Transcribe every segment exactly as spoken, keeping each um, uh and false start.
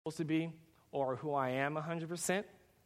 supposed to be or who I am one hundred percent.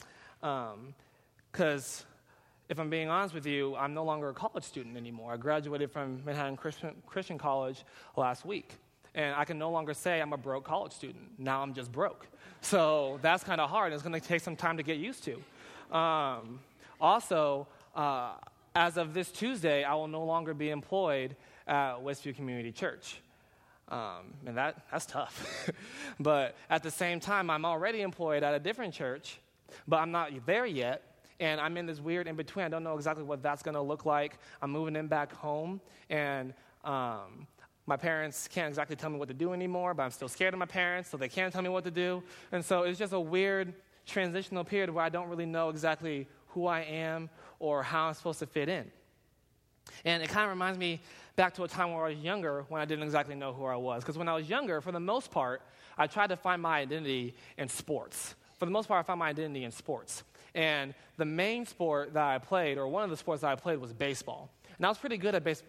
Because um, if I'm being honest with you, I'm no longer a college student anymore. I graduated from Manhattan Christian, Christian College last week. And I can no longer say I'm a broke college student. Now I'm just broke. So that's kind of hard. It's going to take some time to get used to. Um, also, uh, as of this Tuesday, I will no longer be employed at Westview Community Church. Um, and that that's tough. But at the same time, I'm already employed at a different church, but I'm not there yet. And I'm in this weird in-between. I don't know exactly what that's going to look like. I'm moving in back home, and um, my parents can't exactly tell me what to do anymore, but I'm still scared of my parents, so they can't tell me what to do. And so it's just a weird transitional period where I don't really know exactly who I am or how I'm supposed to fit in. And it kind of reminds me back to a time where I was younger when I didn't exactly know who I was. Because when I was younger, for the most part, I tried to find my identity in sports. For the most part, I found my identity in sports. And the main sport that I played, or one of the sports that I played, was baseball. And I was pretty good at baseball.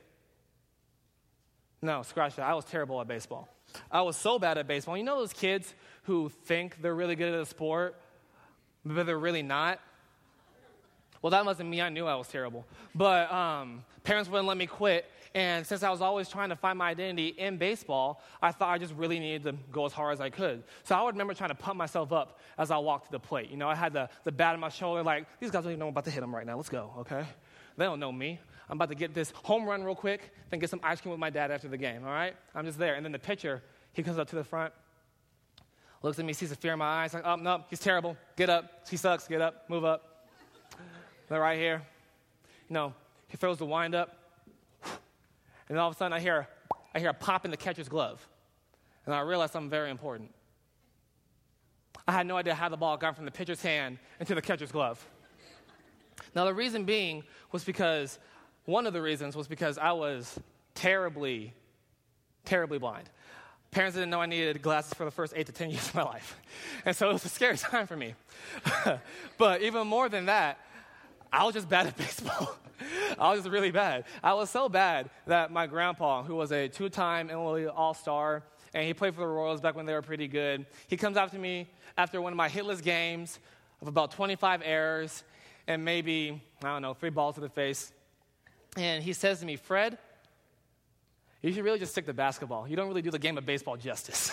No, scratch that. I was terrible at baseball. I was so bad at baseball. You know those kids who think they're really good at a sport, but they're really not? Well, that wasn't me. I knew I was terrible. But um, parents wouldn't let me quit. And since I was always trying to find my identity in baseball, I thought I just really needed to go as hard as I could. So I would remember trying to pump myself up as I walked to the plate. You know, I had the, the bat on my shoulder, like, these guys don't even know I'm about to hit them right now. Let's go, okay? They don't know me. I'm about to get this home run real quick, then get some ice cream with my dad after the game, all right? I'm just there. And then the pitcher, he comes up to the front, looks at me, sees the fear in my eyes, like, oh, no, he's terrible. Get up. He sucks. Get up. Move up. They're right here. You know, he throws the wind up. And all of a sudden, I hear, I hear a pop in the catcher's glove. And I realize something very important. I had no idea how the ball got from the pitcher's hand into the catcher's glove. Now, the reason being was because, one of the reasons was because I was terribly, terribly blind. Parents didn't know I needed glasses for the first eight to ten years of my life. And so it was a scary time for me. But even more than that, I was just bad at baseball. I was just really bad. I was so bad that my grandpa, who was a two-time N L E All-Star, and he played for the Royals back when they were pretty good, he comes up to me after one of my hitless games of about twenty-five errors and maybe, I don't know, three balls to the face. And he says to me, Fred, you should really just stick to basketball. You don't really do the game of baseball justice.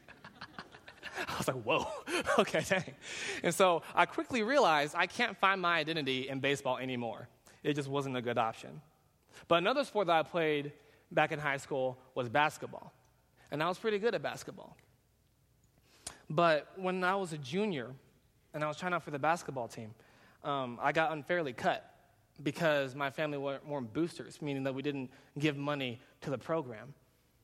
I was like, whoa, okay, dang. And so I quickly realized I can't find my identity in baseball anymore. It just wasn't a good option. But another sport that I played back in high school was basketball. And I was pretty good at basketball. But when I was a junior and I was trying out for the basketball team, um, I got unfairly cut because my family weren't, weren't boosters, meaning that we didn't give money to the program.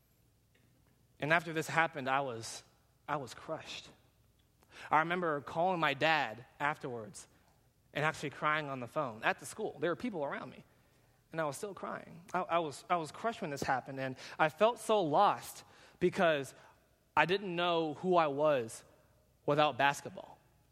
And after this happened, I was... I was crushed. I remember calling my dad afterwards and actually crying on the phone at the school. There were people around me, and I was still crying. I, I was I was crushed when this happened, and I felt so lost because I didn't know who I was without basketball.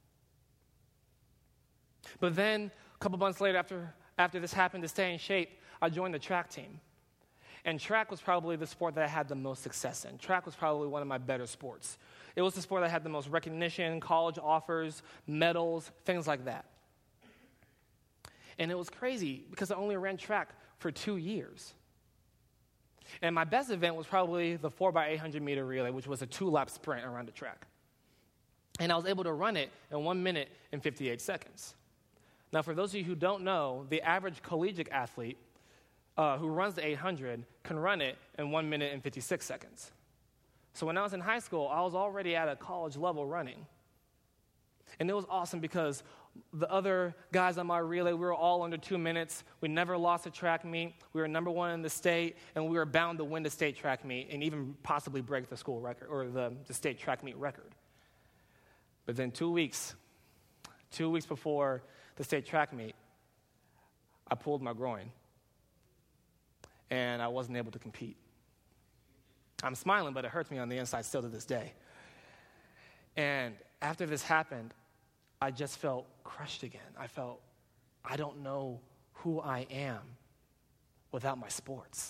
But then a couple months later, after, after this happened, to stay in shape, I joined the track team. And track was probably the sport that I had the most success in. Track was probably one of my better sports. It was the sport that had the most recognition, college offers, medals, things like that. And it was crazy because I only ran track for two years. And my best event was probably the four by eight hundred meter relay, which was a two-lap sprint around the track. And I was able to run it in one minute and fifty-eight seconds. Now, for those of you who don't know, the average collegiate athlete Uh, who runs the eight hundred, can run it in one minute and fifty-six seconds. So when I was in high school, I was already at a college level running. And it was awesome because the other guys on my relay, we were all under two minutes. We never lost a track meet. We were number one in the state, and we were bound to win the state track meet and even possibly break the school record or the, the state track meet record. But then two weeks, two weeks before the state track meet, I pulled my groin. And I wasn't able to compete. I'm smiling, but it hurts me on the inside still to this day. And after this happened, I just felt crushed again. I felt, I don't know who I am without my sports.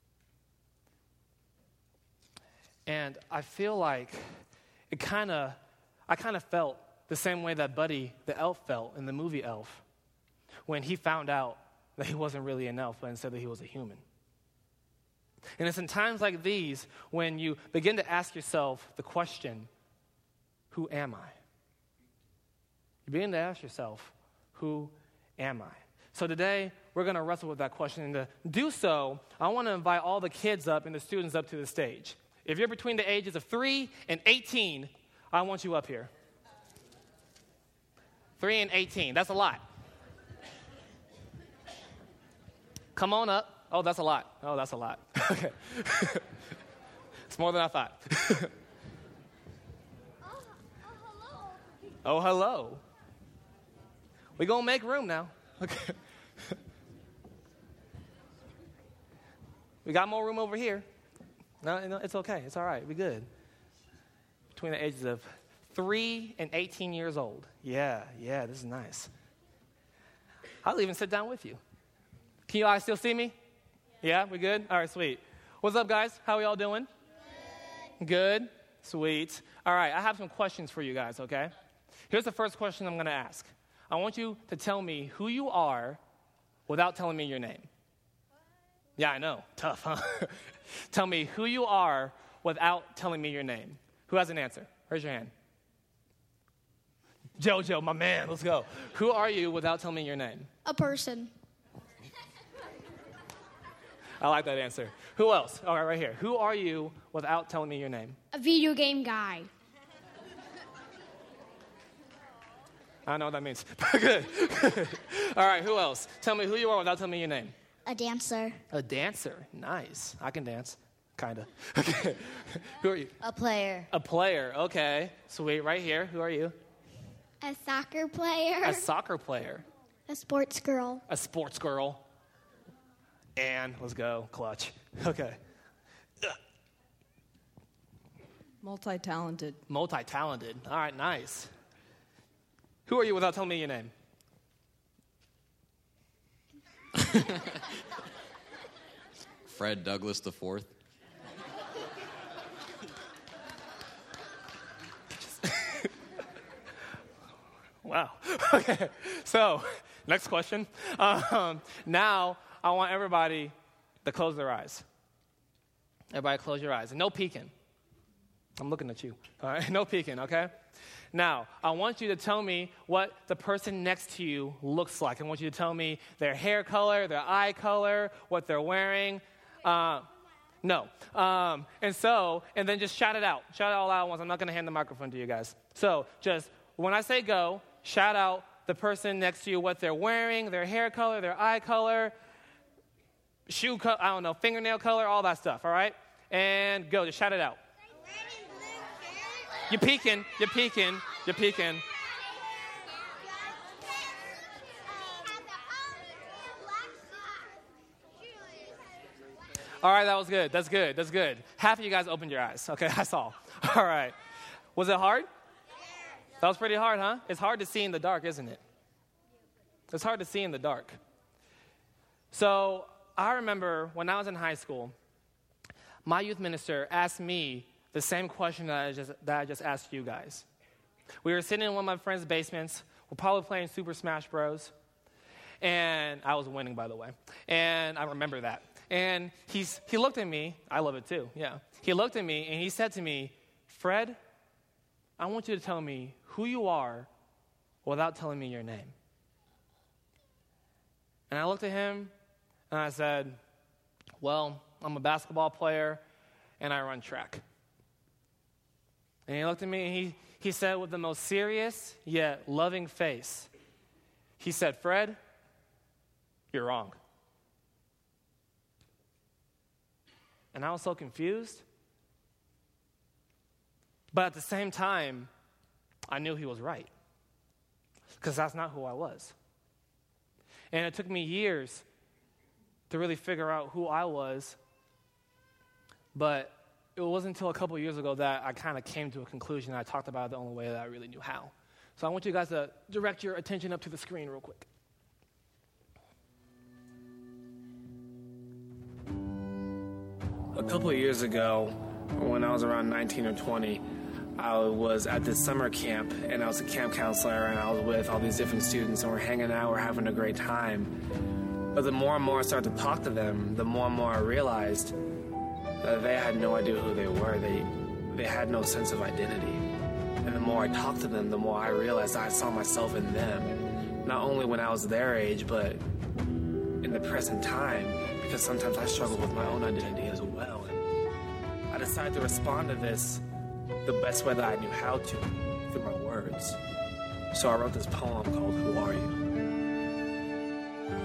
And I feel like it kind of I kind of felt the same way that Buddy the elf felt in the movie Elf when he found out that he wasn't really an elf, but instead that he was a human. And it's in times like these when you begin to ask yourself the question, who am I? You begin to ask yourself, who am I? So today, we're going to wrestle with that question. And to do so, I want to invite all the kids up and the students up to the stage. If you're between the ages of three and eighteen, I want you up here. three and eighteen, that's a lot. Come on up. Oh, that's a lot. Oh, that's a lot. Okay. It's more than I thought. oh, oh, hello. Oh, hello. We're going to make room now. Okay. We got more room over here. No, no, it's okay. It's all right. We're good. Between the ages of three and eighteen years old. Yeah, yeah, this is nice. I'll even sit down with you. Can you guys still see me? Yeah, we good? All right, sweet. What's up, guys? How are y'all doing? Good. Good? Sweet. All right, I have some questions for you guys, okay? Here's the first question I'm going to ask. I want you to tell me who you are without telling me your name. Yeah, I know. Tough, huh? Tell me who you are without telling me your name. Who has an answer? Raise your hand. Jojo, my man, let's go. Who are you without telling me your name? A person. I like that answer. Who else? All right, right here. Who are you without telling me your name? A video game guy. I don't know what that means. Good. All right, who else? Tell me who you are without telling me your name. A dancer. A dancer. Nice. I can dance. Kind of. Okay. Who are you? A player. A player. Okay. Sweet. Right here. Who are you? A soccer player. A soccer player. A sports girl. A sports girl. And let's go. Clutch. Okay. Multi-talented. Multi-talented. All right, nice. Who are you without telling me your name? Fred Douglass the Fourth. Wow. Okay. So, next question. Um, now, I want everybody to close their eyes. Everybody close your eyes. And no peeking. I'm looking at you. All right? No peeking, okay? Now, I want you to tell me what the person next to you looks like. I want you to tell me their hair color, their eye color, what they're wearing. Uh, no. Um, and so, and then just shout it out. Shout it all out once. I'm not going to hand the microphone to you guys. So, just when I say go, shout out the person next to you, what they're wearing, their hair color, their eye color, shoe color, I don't know, fingernail color, all that stuff, all right? And go, just shout it out. You're peeking, you're peeking, you're peeking. All right, that was good, that's good, that's good. Half of you guys opened your eyes, okay, that's all. All right. Was it hard? That was pretty hard, huh? It's hard to see in the dark, isn't it? It's hard to see in the dark. So I remember when I was in high school, my youth minister asked me the same question that I just, that I just asked you guys. We were sitting in one of my friends' basements. We're probably playing Super Smash Bros. And I was winning, by the way. And I remember that. And he's, he looked at me. I love it too, yeah. He looked at me and he said to me, Fred, I want you to tell me who you are without telling me your name. And I looked at him and I said, well, I'm a basketball player and I run track. And he looked at me and he, he said with the most serious yet loving face, he said, Fred, you're wrong. And I was so confused. But at the same time, I knew he was right. Because that's not who I was. And it took me years to really figure out who I was. But it wasn't until a couple of years ago that I kind of came to a conclusion. I talked about it the only way that I really knew how. So I want you guys to direct your attention up to the screen real quick. A couple of years ago, when I was around nineteen or twenty, I was at this summer camp, and I was a camp counselor, and I was with all these different students, and we're hanging out, we're having a great time. But the more and more I started to talk to them, the more and more I realized that they had no idea who they were. They, they had no sense of identity. And the more I talked to them, the more I realized I saw myself in them, not only when I was their age, but in the present time, because sometimes I struggle with my own identity as well. And I decided to respond to this the best way that I knew how to, through my words. So I wrote this poem called Who Are You?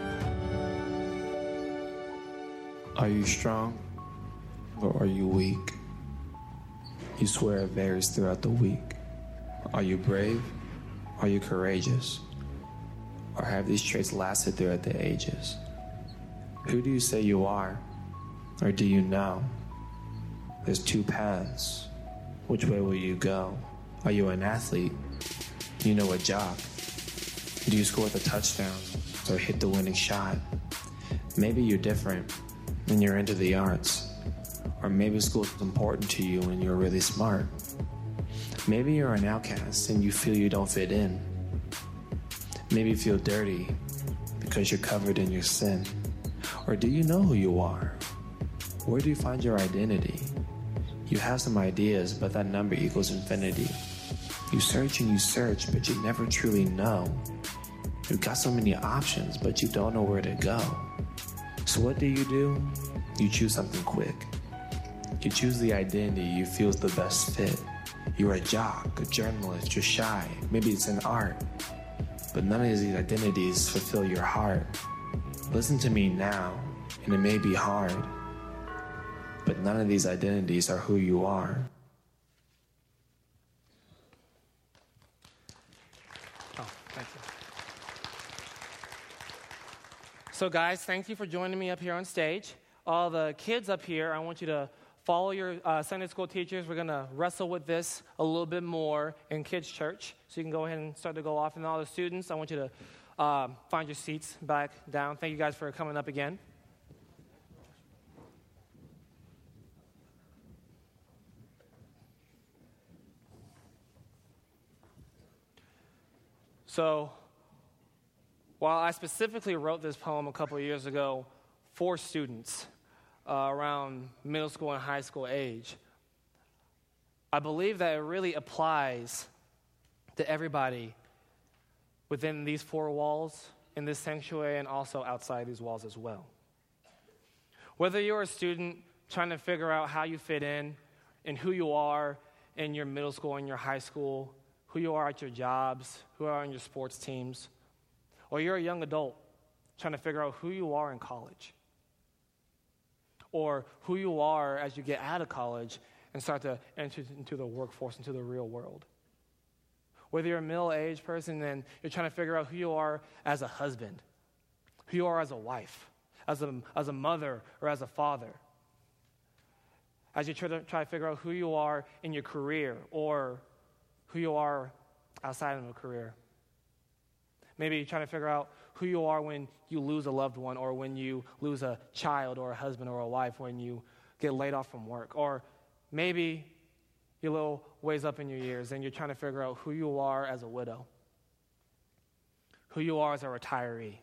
Are you strong or are you weak? You swear it varies throughout the week. Are you brave? Are you courageous? Or have these traits lasted throughout the ages? Who do you say you are? Or do you know? There's two paths. Which way will you go? Are you an athlete? You know a job. Do you score the touchdown or hit the winning shot? Maybe you're different and you're into the arts. Or maybe school's important to you and you're really smart. Maybe you're an outcast and you feel you don't fit in. Maybe you feel dirty because you're covered in your sin. Or do you know who you are? Where do you find your identity? You have some ideas, but that number equals infinity. You search and you search, but you never truly know. You've got so many options, but you don't know where to go. So what do you do? You choose something quick. You choose the identity you feel is the best fit. You're a jock, a journalist, you're shy, maybe it's an art. But none of these identities fulfill your heart. Listen to me now, and it may be hard, but none of these identities are who you are. Oh, thank you. So guys, thank you for joining me up here on stage. All the kids up here, I want you to follow your uh, Sunday school teachers. We're going to wrestle with this a little bit more in kids' church. So you can go ahead and start to go off. And all the students, I want you to uh, find your seats back down. Thank you guys for coming up again. So while I specifically wrote this poem a couple of years ago for students, Uh, around middle school and high school age, I believe that it really applies to everybody within these four walls, in this sanctuary, and also outside these walls as well. Whether you're a student trying to figure out how you fit in and who you are in your middle school and your high school, who you are at your jobs, who you are on your sports teams, or you're a young adult trying to figure out who you are in college, or who you are as you get out of college and start to enter into the workforce, into the real world. Whether you're a middle-aged person and you're trying to figure out who you are as a husband, who you are as a wife, as a, as a mother or as a father. As you try to, try to figure out who you are in your career or who you are outside of a career. Maybe you're trying to figure out who you are when you lose a loved one, or when you lose a child or a husband or a wife, when you get laid off from work. Or maybe you're a little ways up in your years and you're trying to figure out who you are as a widow, who you are as a retiree.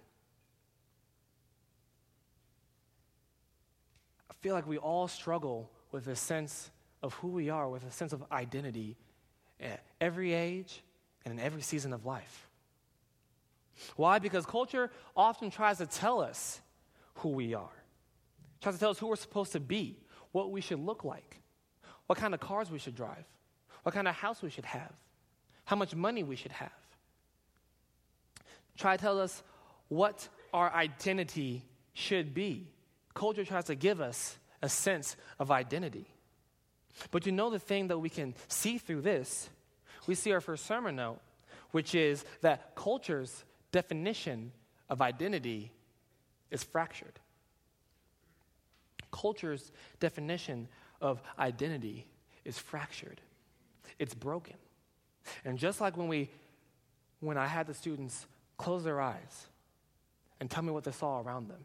I feel like we all struggle with a sense of who we are, with a sense of identity at every age and in every season of life. Why? Because culture often tries to tell us who we are. It tries to tell us who we're supposed to be, what we should look like, what kind of cars we should drive, what kind of house we should have, how much money we should have. Try to tell us what our identity should be. Culture tries to give us a sense of identity. But you know the thing that we can see through this? We see our first sermon note, which is that culture's definition of identity is fractured. Culture's definition of identity is fractured. It's broken. And just like when we, when I had the students close their eyes and tell me what they saw around them,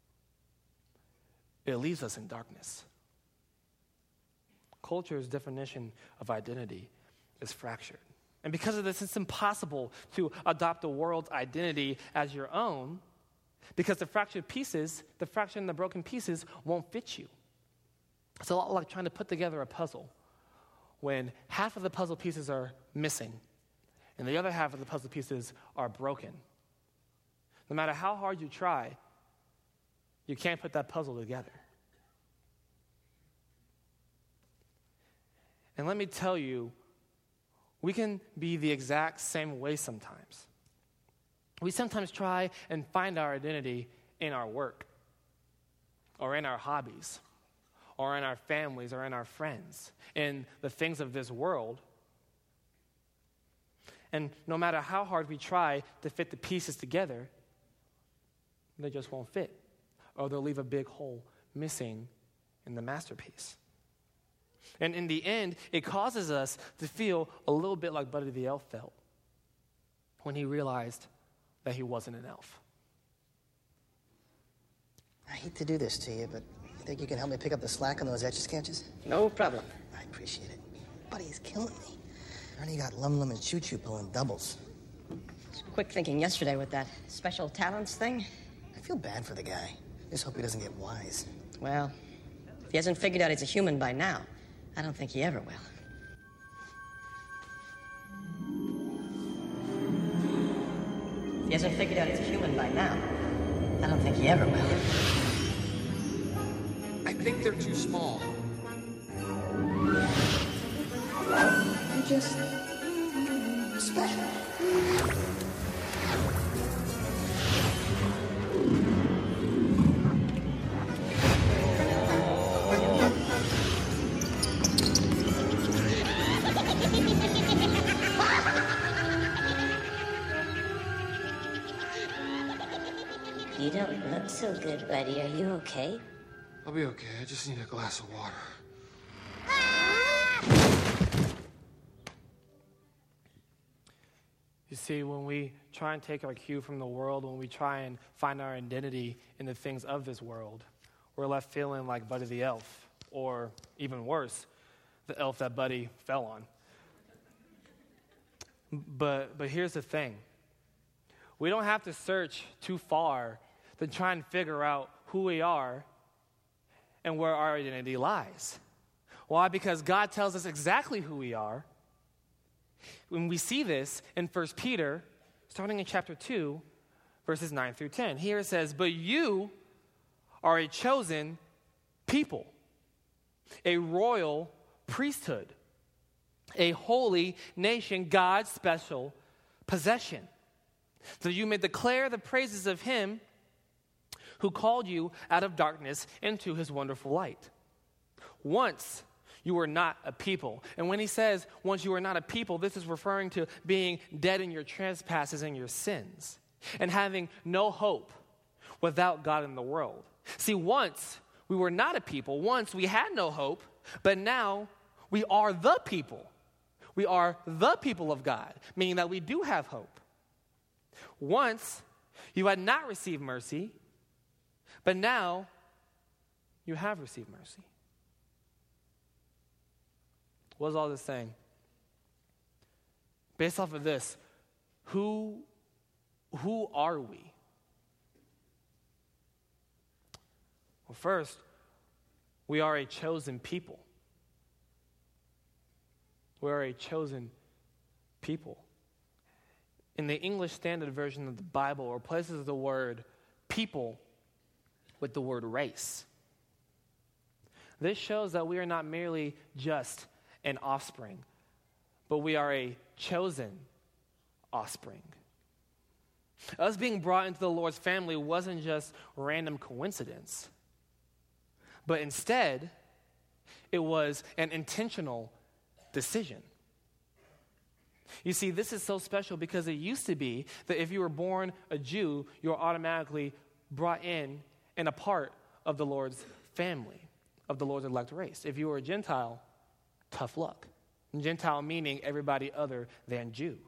it leaves us in darkness. Culture's definition of identity is fractured. And because of this, it's impossible to adopt the world's identity as your own, because the fractured pieces, the fractured and the broken pieces won't fit you. It's a lot like trying to put together a puzzle when half of the puzzle pieces are missing and the other half of the puzzle pieces are broken. No matter how hard you try, you can't put that puzzle together. And let me tell you, we can be the exact same way sometimes. We sometimes try and find our identity in our work, or in our hobbies, or in our families, or in our friends, in the things of this world. And no matter how hard we try to fit the pieces together, they just won't fit, or they'll leave a big hole missing in the masterpiece. And in the end, it causes us to feel a little bit like Buddy the Elf felt when he realized that he wasn't an elf. I hate to do this to you, but you think you can help me pick up the slack on those etch-a-sketches? No problem. I appreciate it. Buddy is killing me. Ernie got Lum Lum and Choo Choo pulling doubles. It's quick thinking yesterday with that special talents thing. I feel bad for the guy. Just hope he doesn't get wise. Well, if he hasn't figured out he's a human by now, I don't think he ever will. If he hasn't figured out he's a human by now, I don't think he ever will. I think they're too small. You're just special. You don't look so good, buddy. Are you okay? I'll be okay. I just need a glass of water. You see, when we try and take our cue from the world, when we try and find our identity in the things of this world, we're left feeling like Buddy the Elf, or even worse, the elf that Buddy fell on. But, but here's the thing. We don't have to search too far to try and figure out who we are and where our identity lies. Why? Because God tells us exactly who we are. When we see this in First Peter, starting in chapter two, verses nine through ten. Here it says, "But you are a chosen people, a royal priesthood, a holy nation, God's special possession, so you may declare the praises of him who called you out of darkness into his wonderful light. Once you were not a people." And when he says, once you were not a people, this is referring to being dead in your trespasses and your sins, and having no hope without God in the world. See, once we were not a people, once we had no hope, but now we are the people. We are the people of God, meaning that we do have hope. Once you had not received mercy, but now you have received mercy. What is all this saying? Based off of this, who, who are we? Well, first, we are a chosen people. We are a chosen people. In the English Standard Version of the Bible, replaces the word people with the word race. This shows that we are not merely just an offspring, but we are a chosen offspring. Us being brought into the Lord's family wasn't just random coincidence, but instead, it was an intentional decision. You see, this is so special because it used to be that if you were born a Jew, you were automatically brought in and a part of the Lord's family, of the Lord's elect race. If you were a Gentile, tough luck. Gentile meaning everybody other than Jew.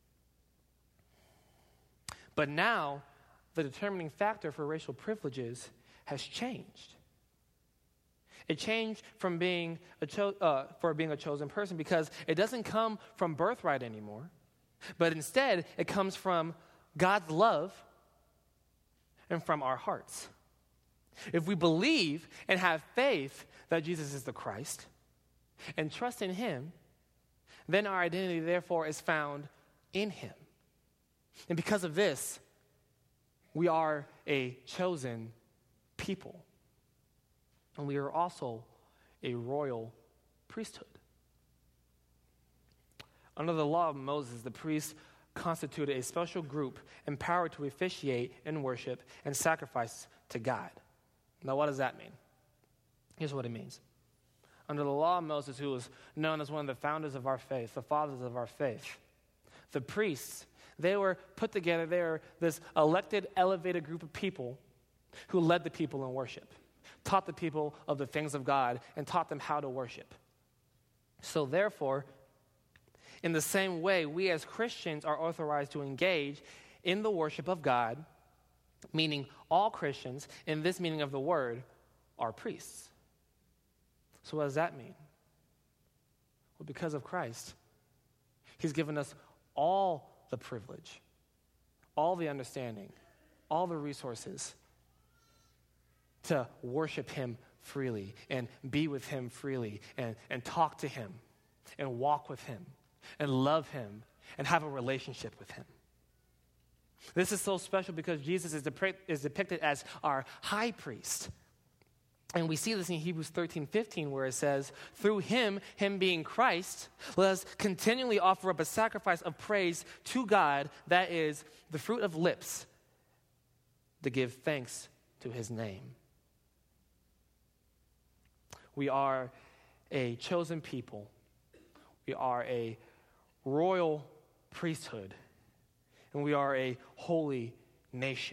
But now, the determining factor for racial privileges has changed. A change from being a cho- uh, for being a chosen person, because it doesn't come from birthright anymore, but instead it comes from God's love and from our hearts. If we believe and have faith that Jesus is the Christ and trust in him, then our identity therefore is found in him. And because of this, we are a chosen people. And we are also a royal priesthood. Under the law of Moses, the priests constituted a special group empowered to officiate in worship and sacrifice to God. Now, what does that mean? Here's what it means. Under the law of Moses, who was known as one of the founders of our faith, the fathers of our faith, the priests, they were put together. They were this elected, elevated group of people who led the people in worship, taught the people of the things of God, and taught them how to worship. So therefore, in the same way, we as Christians are authorized to engage in the worship of God, meaning all Christians, in this meaning of the word, are priests. So what does that mean? Well, because of Christ, he's given us all the privilege, all the understanding, all the resources to worship him freely and be with him freely and, and talk to him and walk with him and love him and have a relationship with him. This is so special because Jesus is, dep- is depicted as our high priest. And we see this in Hebrews thirteen fifteen, where it says, through him, him being Christ, let us continually offer up a sacrifice of praise to God, that is the fruit of lips, to give thanks to his name. We are a chosen people. We are a royal priesthood. And we are a holy nation.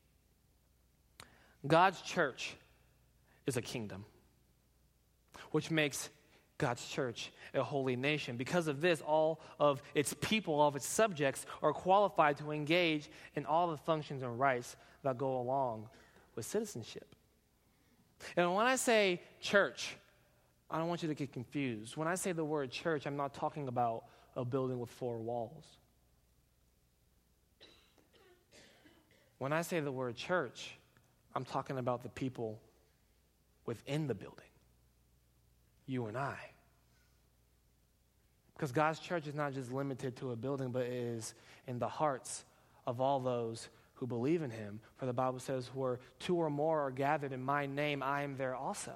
God's church is a kingdom, which makes God's church a holy nation. Because of this, all of its people, all of its subjects are qualified to engage in all the functions and rights that go along with citizenship. And when I say church, I don't want you to get confused. When I say the word church, I'm not talking about a building with four walls. When I say the word church, I'm talking about the people within the building, you and I. Because God's church is not just limited to a building, but it is in the hearts of all those who believe in him. For the Bible says, where two or more are gathered in my name, I am there also.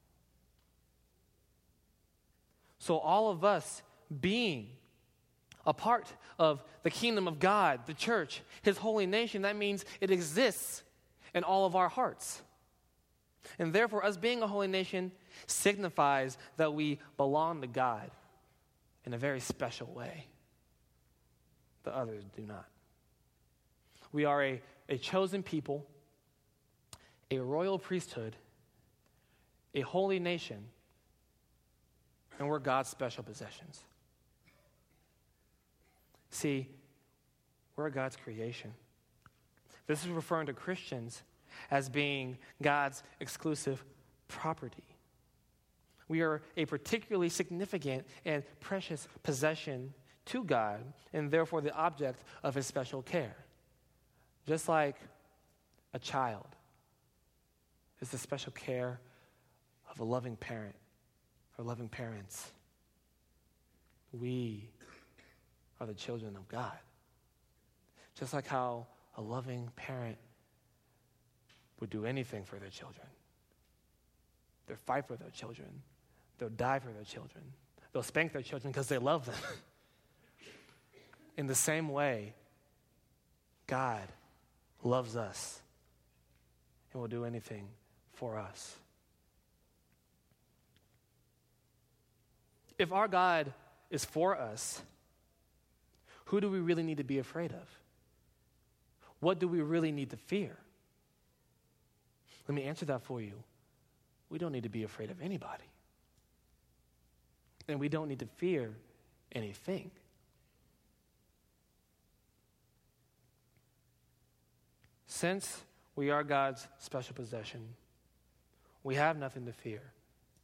So all of us being a part of the kingdom of God, the church, his holy nation, that means it exists in all of our hearts. And therefore, us being a holy nation signifies that we belong to God in a very special way that others do not. We are a, a chosen people, a royal priesthood, a holy nation, and we're God's special possessions. See, we're God's creation. This is referring to Christians as being God's exclusive property. We are a particularly significant and precious possession to God, and therefore the object of his special care. Just like a child is the special care of a loving parent or loving parents, we are the children of God. Just like how a loving parent would do anything for their children. They'll fight for their children. They'll die for their children. They'll spank their children because they love them. In the same way, God loves us and will do anything for us. If our God is for us, who do we really need to be afraid of? What do we really need to fear? Let me answer that for you. We don't need to be afraid of anybody. And we don't need to fear anything. Since we are God's special possession, we have nothing to fear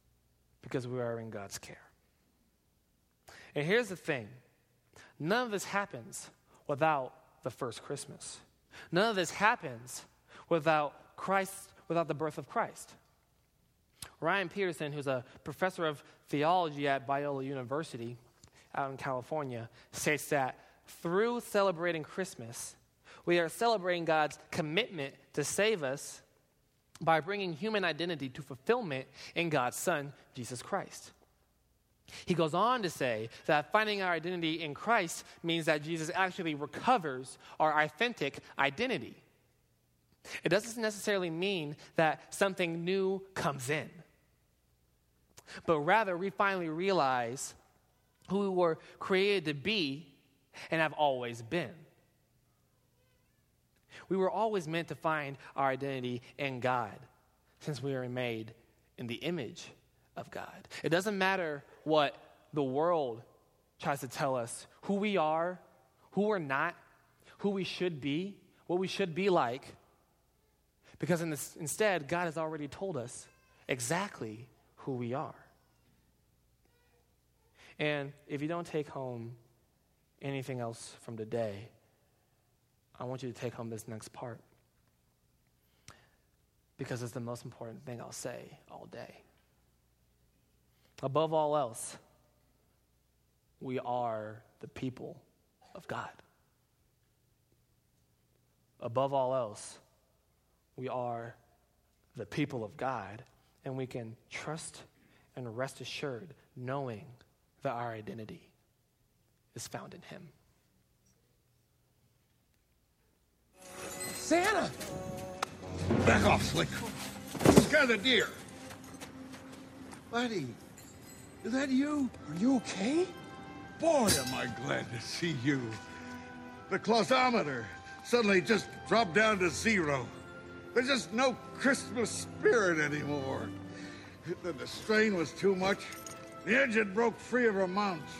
because we are in God's care. And here's the thing. None of this happens without the first Christmas. None of this happens without Christ, without the birth of Christ. Ryan Peterson, who's a professor of theology at Biola University out in California, states that through celebrating Christmas, we are celebrating God's commitment to save us by bringing human identity to fulfillment in God's Son, Jesus Christ. He goes on to say that finding our identity in Christ means that Jesus actually recovers our authentic identity. It doesn't necessarily mean that something new comes in, but rather we finally realize who we were created to be and have always been. We were always meant to find our identity in God, since we are made in the image of God. It doesn't matter what the world tries to tell us, who we are, who we're not, who we should be, what we should be like, because in this, instead, God has already told us exactly who we are. And if you don't take home anything else from today, I want you to take home this next part, because it's the most important thing I'll say all day. Above all else, we are the people of God. Above all else, we are the people of God, and we can trust and rest assured knowing that our identity is found in Him. Santa! Back off, Slick. Scare the deer. Buddy, is that you? Are you okay? Boy, am I glad to see you. The clausometer suddenly just dropped down to zero. There's just no Christmas spirit anymore. The, the strain was too much. The engine broke free of her mounts.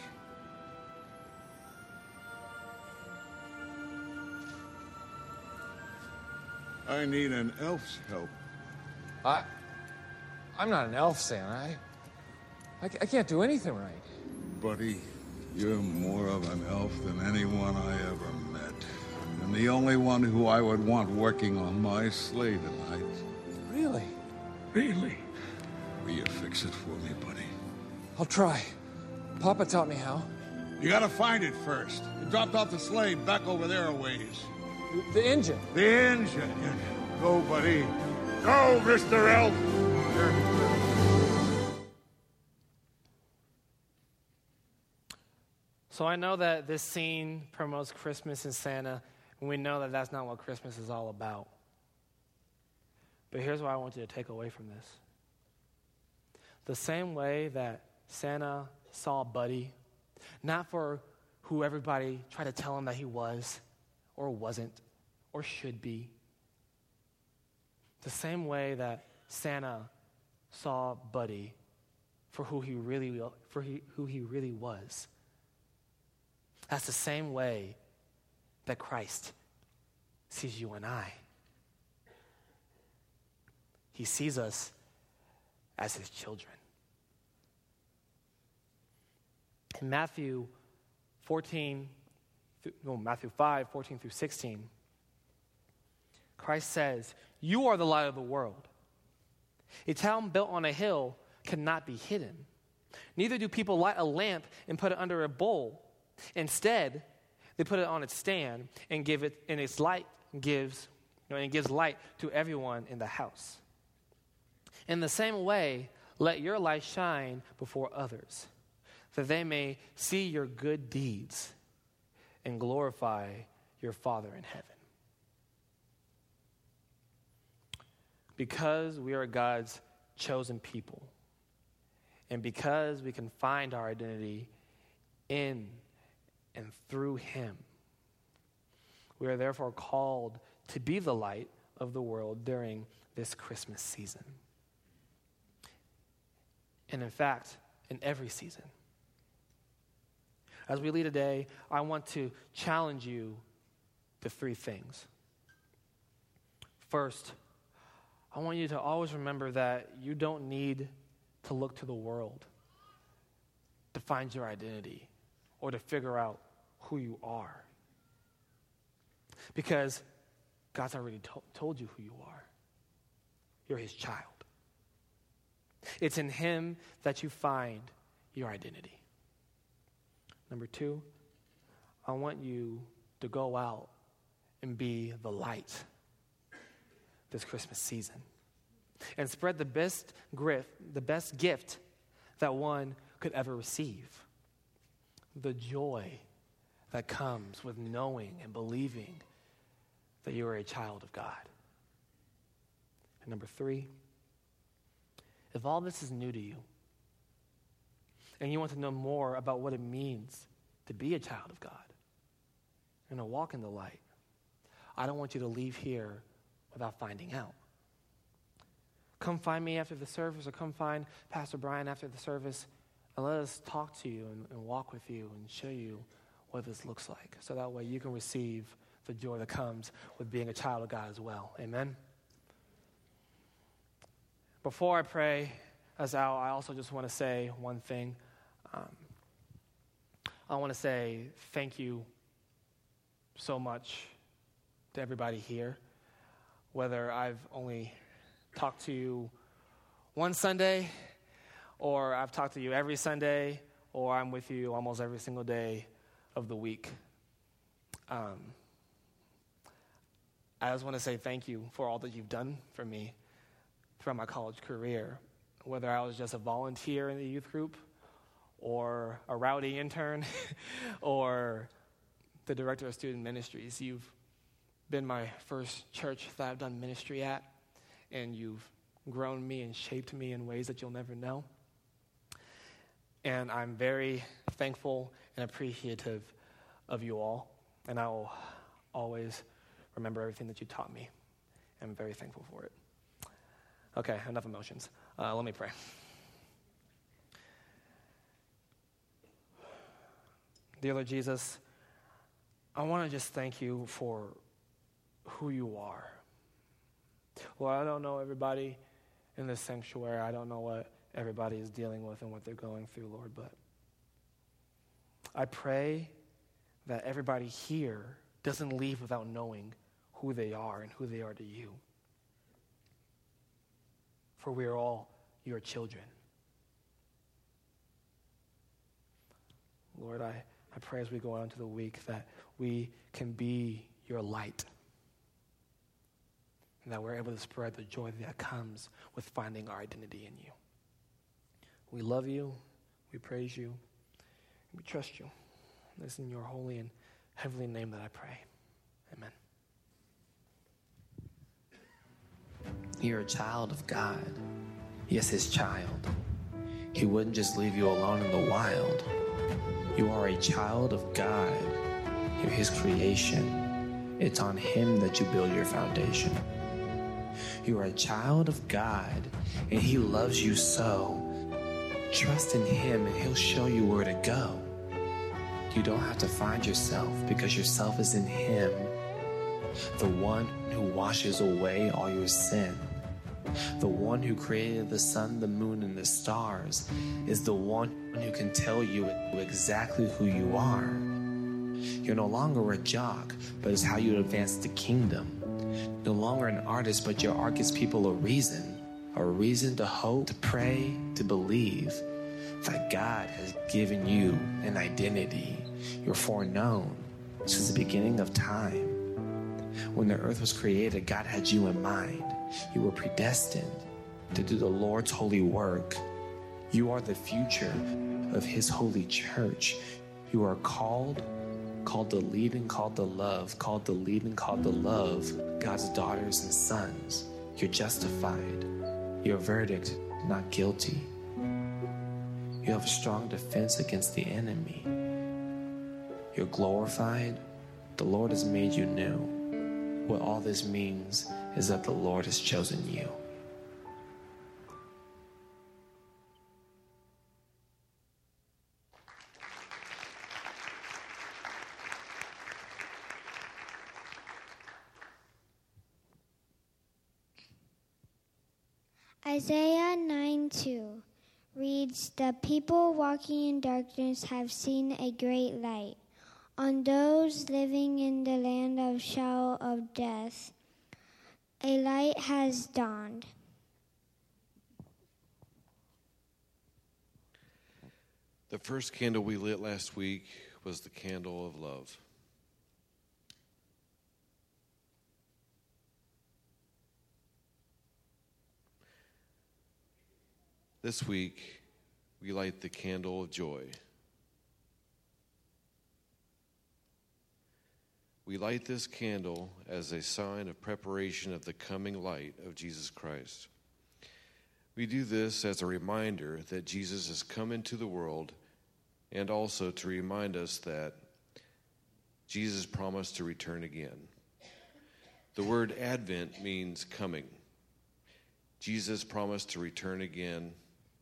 I need an elf's help. I... I'm not an elf, Santa. I... I, I can't do anything right. Buddy, you're more of an elf than anyone I ever met. And the only one who I would want working on my sleigh tonight. Really? Really? Will you fix it for me, buddy? I'll try. Papa taught me how. You gotta find it first. It dropped off the sleigh back over there a ways. The engine. The engine. Go, buddy. Go, Mister Elf. So I know that this scene promotes Christmas and Santa, and we know that that's not what Christmas is all about. But here's what I want you to take away from this. The same way that Santa saw Buddy, not for who everybody tried to tell him that he was, or wasn't, or should be. The same way that Santa saw Buddy for who he really for he, who he really was. That's the same way that Christ sees you and I. He sees us as His children. In Matthew fourteen, no, Matthew five, fourteen through sixteen, Christ says, "You are the light of the world. A town built on a hill cannot be hidden. Neither do people light a lamp and put it under a bowl. Instead, they put it on its stand and give it, and its light gives, you know, and it gives light to everyone in the house. In the same way, let your light shine before others, that they may see your good deeds and glorify your Father in heaven." Because we are God's chosen people, and because we can find our identity in and through Him, we are therefore called to be the light of the world during this Christmas season. And in fact, in every season. As we lead today, I want to challenge you to three things. First, I want you to always remember that you don't need to look to the world to find your identity or to figure out who you are. Because God's already to- told you who you are. You're his child. It's in him that you find your identity. Number two, I want you to go out and be the light this Christmas season and spread the best gift, the best gift that one could ever receive. The joy that comes with knowing and believing that you are a child of God. And number three, if all this is new to you and you want to know more about what it means to be a child of God and to walk in the light, I don't want you to leave here without finding out. Come find me after the service, or come find Pastor Brian after the service, and let us talk to you and, and walk with you and show you what this looks like, so that way you can receive the joy that comes with being a child of God as well. Amen? Before I pray us out, I also just want to say one thing. Um, I want to say thank you so much to everybody here, whether I've only talked to you one Sunday, or I've talked to you every Sunday, or I'm with you almost every single day of the week. Um, I just want to say thank you for all that you've done for me throughout my college career, whether I was just a volunteer in the youth group, or a rowdy intern, or the director of student ministries. You've been my first church that I've done ministry at, and you've grown me and shaped me in ways that you'll never know. And I'm very thankful and appreciative of you all, and I will always remember everything that you taught me. I'm very thankful for it. Okay, enough emotions. Uh, let me pray. Dear Lord Jesus, I want to just thank you for who you are. Well, I don't know everybody in this sanctuary. I don't know what everybody is dealing with and what they're going through, Lord, but I pray that everybody here doesn't leave without knowing who they are and who they are to you. For we are all your children. Lord, I, I pray as we go on into the week that we can be your light, and that we're able to spread the joy that comes with finding our identity in you. We love you, we praise you, and we trust you. It's in your holy and heavenly name that I pray. Amen. You're a child of God. Yes, his child. He wouldn't just leave you alone in the wild. You are a child of God. You're his creation. It's on him that you build your foundation. You are a child of God, and he loves you so. Trust in him, and he'll show you where to go. You don't have to find yourself, because yourself is in him, the one who washes away all your sin. The one who created the sun, the moon, and the stars is the one who can tell you exactly who you are. You're no longer a jock, but it's how you advance the kingdom. No longer an artist, but your art gives people a reason, a reason to hope, to pray, to believe that God has given you an identity. You're foreknown since the beginning of time. When the earth was created, God had you in mind. You were predestined to do the Lord's holy work. You are the future of his holy church. You are called, called to lead and called to love, called to lead and called to love God's daughters and sons. You're justified. Your verdict, not guilty. You have a strong defense against the enemy. You're glorified. The Lord has made you new. What all this means is that the Lord has chosen you. Isaiah nine two. reads, "The people walking in darkness have seen a great light. On those living in the land of shadow of death, a light has dawned." The first candle we lit last week was the candle of love. This week, we light the candle of joy. We light this candle as a sign of preparation of the coming light of Jesus Christ. We do this as a reminder that Jesus has come into the world, and also to remind us that Jesus promised to return again. The word Advent means coming. Jesus promised to return again.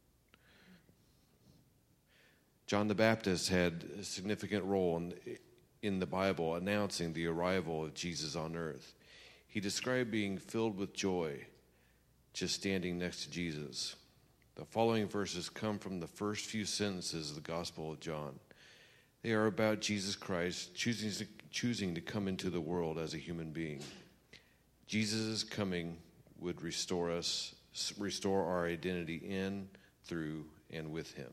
John the Baptist had a significant role in, in the Bible announcing the arrival of Jesus on earth. He described being filled with joy just standing next to Jesus. The following verses come from the first few sentences of the Gospel of John. They are about Jesus Christ choosing to, choosing to come into the world as a human being. Jesus' coming would restore us, restore our identity in, through, and with him.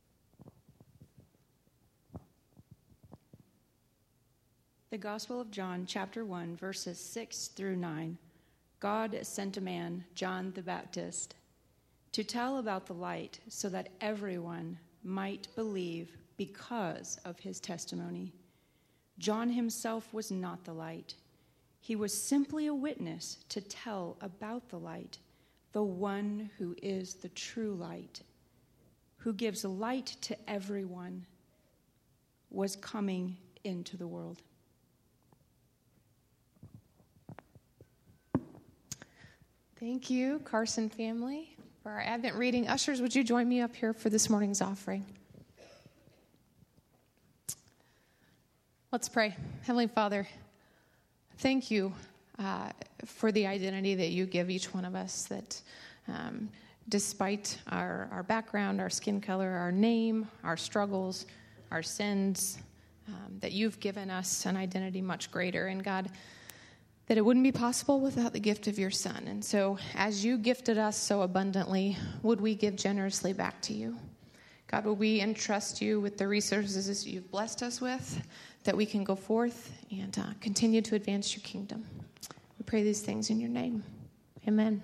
The Gospel of John, chapter one, verses six through nine. God sent a man, John the Baptist, to tell about the light so that everyone might believe because of his testimony. John himself was not the light. He was simply a witness to tell about the light, the one who is the true light, who gives light to everyone, was coming into the world. Thank you, Carson family, for our Advent reading. Ushers, would you join me up here for this morning's offering? Let's pray. Heavenly Father, thank you uh, for the identity that you give each one of us, that um, despite our, our background, our skin color, our name, our struggles, our sins, um, that you've given us an identity much greater. And God, that it wouldn't be possible without the gift of your Son. And so as you gifted us so abundantly, would we give generously back to you? God, would we entrust you with the resources you've blessed us with, that we can go forth and uh, continue to advance your kingdom. We pray these things in your name. Amen.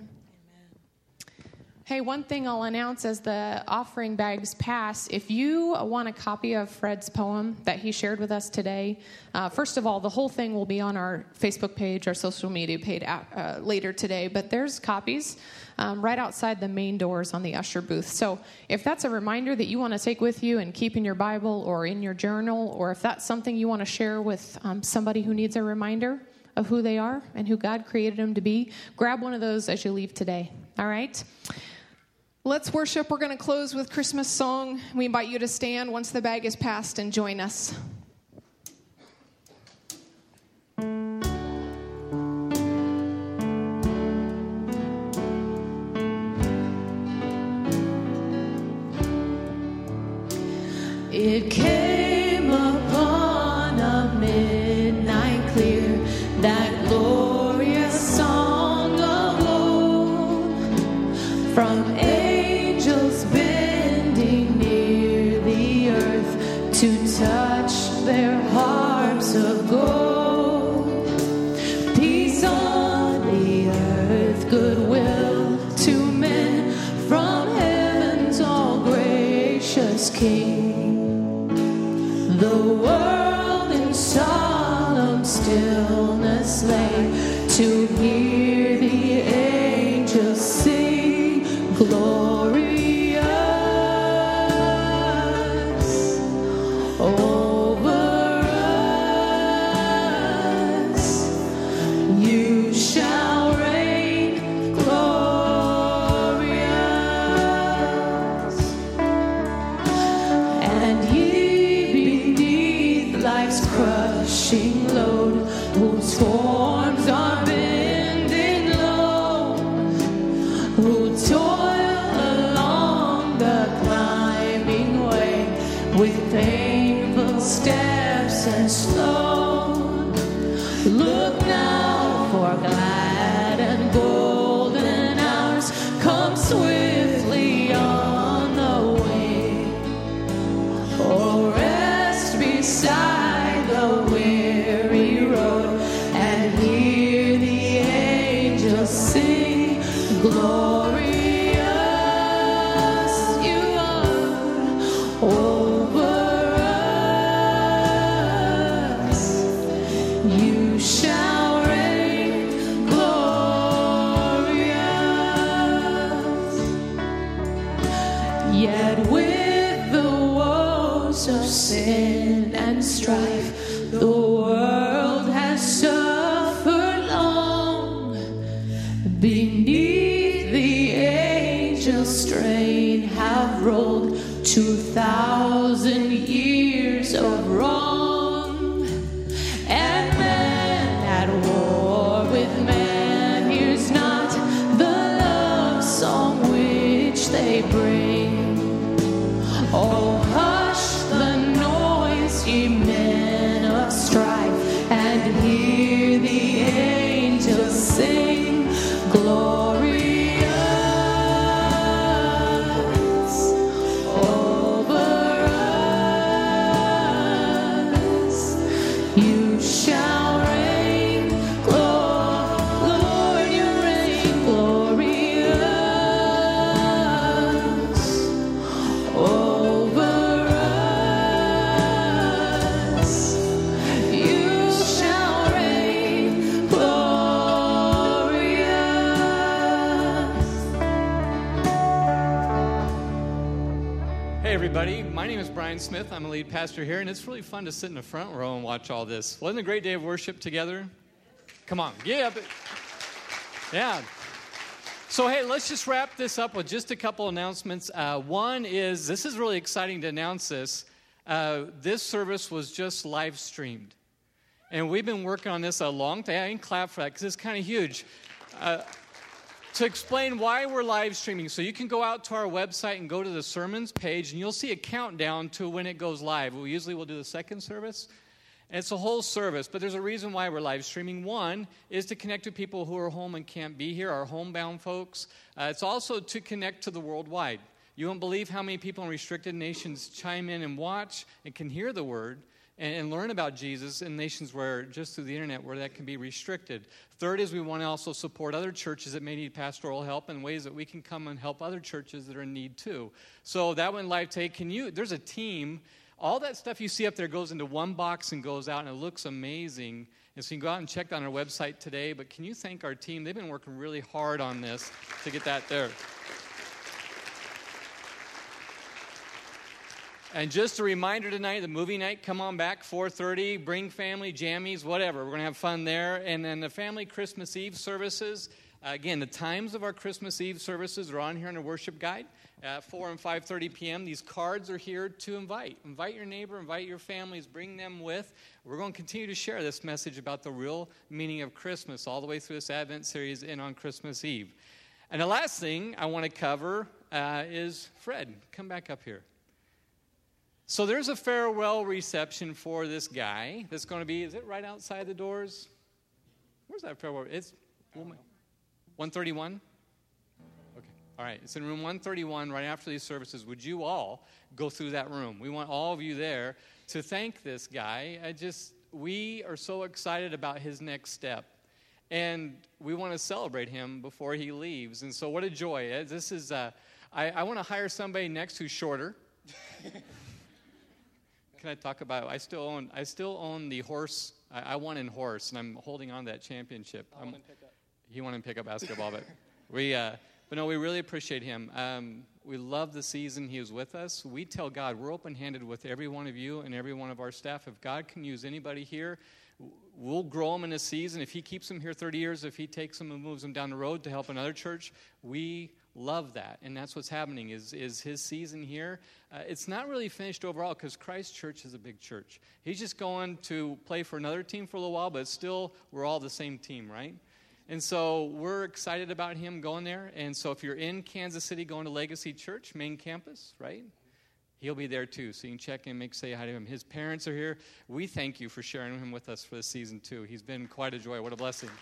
Hey, one thing I'll announce as the offering bags pass, if you want a copy of Fred's poem that he shared with us today, uh, first of all, the whole thing will be on our Facebook page, our social media page uh, later today, but there's copies um, right outside the main doors on the usher booth. So if that's a reminder that you want to take with you and keep in your Bible or in your journal, or if that's something you want to share with um, somebody who needs a reminder of who they are and who God created them to be, grab one of those as you leave today. All right? Let's worship. We're going to close with Christmas song. We invite you to stand once the bag is passed and join us. It came upon a midnight clear, that glorious song of old, from angels bending near the earth to touch their harps of gold. Peace on the earth, goodwill to men, from heaven's all gracious King. The world in solemn stillness lay to hear the angels sing glorious over us. You shall reign glorious, and ye beneath life's crushing load, whose forms are bending low, who toil along the clouds. painful steps and slow. Look now, for glad and golden hours come swiftly on the way. Oh, rest beside the weary road and hear the angels sing, glorious you are over us. You shall reign glorious. Yet with the woes of sin and strife, the world has suffered long. Beneath the angel strain have rolled two thousand years of wrong. And man at war with man hears not the love song which they bring. Oh, hush the noise, ye men of strife, and hear the angels sing, glorious over us. You shall reign, glo- Lord, you reign glorious over us. You shall reign glorious. Hey everybody, my name is Brian Smith. I'm a lead pastor here, and it's really fun to sit in the front row and watch all this. Wasn't it a great day of worship together? Come on, get up. Yeah. So hey, let's just wrap this up with just a couple announcements. Uh, one is, this is really exciting to announce this. Uh, this service was just live streamed. And we've been working on this a long time. I can clap for that because it's kind of huge. Uh, to explain why we're live streaming, so you can go out to our website and go to the sermons page, and you'll see a countdown to when it goes live. We usually will do the second service, and it's a whole service, but there's a reason why we're live streaming. One is to connect to people who are home and can't be here, our homebound folks. Uh, it's also to connect to the worldwide. You won't believe how many people in restricted nations chime in and watch and can hear the word and, and learn about Jesus in nations where, just through the internet, where that can be restricted. Third is we want to also support other churches that may need pastoral help in ways that we can come and help other churches that are in need too. So that went live today. Can you, there's a team. All that stuff you see up there goes into one box and goes out, and it looks amazing. And so you can go out and check on our website today. But can you thank our team? They've been working really hard on this to get that there. And just a reminder tonight, the movie night, come on back, four thirty, bring family, jammies, whatever. We're going to have fun there. And then the family Christmas Eve services, uh, again, the times of our Christmas Eve services are on here in the worship guide, at four and five thirty p.m. These cards are here to invite. Invite your neighbor, invite your families, bring them with. We're going to continue to share this message about the real meaning of Christmas all the way through this Advent series and on Christmas Eve. And the last thing I want to cover uh, is Fred. Come back up here. So there's a farewell reception for this guy that's going to be, is it right outside the doors? Where's that farewell? It's one thirty-one? Okay, all right. It's in room one thirty-one right after these services. Would you all go through that room? We want all of you there to thank this guy. I just, we are so excited about his next step. And we want to celebrate him before he leaves. And so what a joy. This is, uh, I, I want to hire somebody next who's shorter. Can I talk about, I still own I still own the horse, I, I won in horse, and I'm holding on to that championship. I won in pickup. He won in pickup basketball, but we, uh, but no, we really appreciate him. Um, we love the season he was with us. We tell God, we're open-handed with every one of you and every one of our staff. If God can use anybody here, we'll grow them in a season. If he keeps them here thirty years, if he takes them and moves them down the road to help another church, we love that. And that's what's happening is, is his season here. Uh, it's not really finished overall because Christ Church is a big church. He's just going to play for another team for a little while, but still we're all the same team, right? And so we're excited about him going there. And so if you're in Kansas City going to Legacy Church, main campus, right? he'll be there too. So you can check in, make say hi to him. His parents are here. We thank you for sharing him with us for this season too. He's been quite a joy. What a blessing.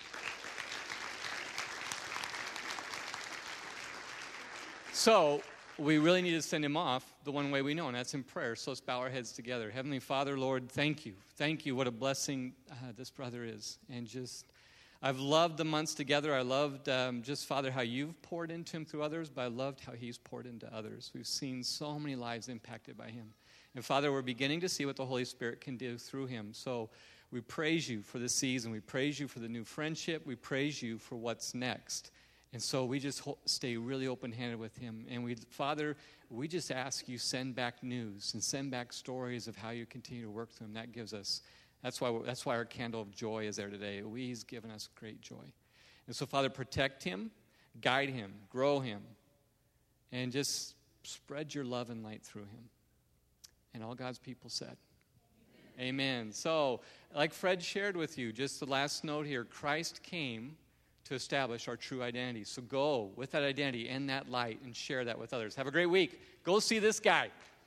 So we really need to send him off the one way we know, and that's in prayer. So let's bow our heads together. Heavenly Father, Lord, thank you. Thank you. What a blessing uh, this brother is. And just, I've loved the months together. I loved um, just, Father, how you've poured into him through others, but I loved how he's poured into others. We've seen so many lives impacted by him. And Father, we're beginning to see what the Holy Spirit can do through him. So we praise you for this season. We praise you for the new friendship. We praise you for what's next. And so we just ho- stay really open-handed with him. And we, Father, we just ask you send back news and send back stories of how you continue to work through him. That gives us, that's why, that's why our candle of joy is there today. He's given us great joy. And so, Father, protect him, guide him, grow him, and just spread your love and light through him. And all God's people said, Amen. Amen. So, like Fred shared with you, just the last note here, Christ came to establish our true identity. So go with that identity and that light and share that with others. Have a great week. Go see this guy.